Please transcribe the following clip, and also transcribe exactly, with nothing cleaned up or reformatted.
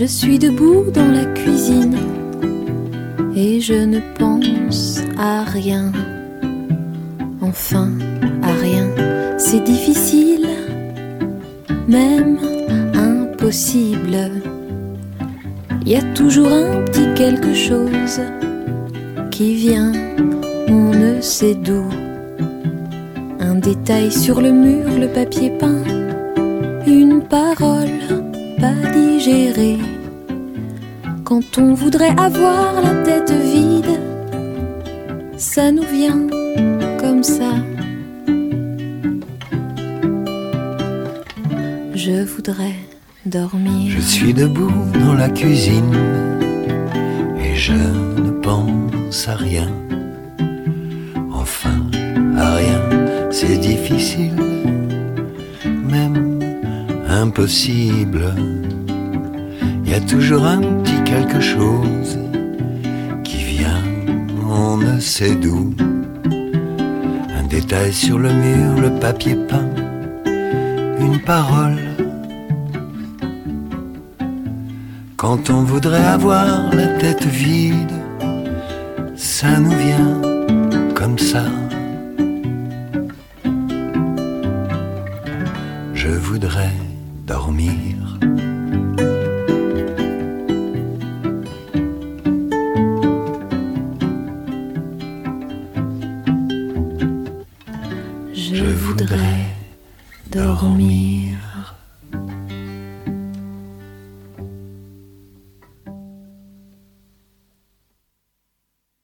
Je suis debout dans la cuisine et je ne pense à rien. Enfin, à rien, c'est difficile, même impossible. Il y a toujours un petit quelque chose qui vient, on ne sait d'où. Un détail sur le mur, le papier peint, une parole pas digérée. Quand on voudrait avoir la tête vide, ça nous vient comme ça. Je voudrais dormir. Je suis debout dans la cuisine et je ne pense à rien. Enfin, à rien, c'est difficile, même impossible. Il y a toujours un petit quelque chose qui vient, on ne sait d'où. Un détail sur le mur, le papier peint, une parole. Quand on voudrait avoir la tête vide, ça nous vient comme ça. Je voudrais dormir. Je voudrais dormir.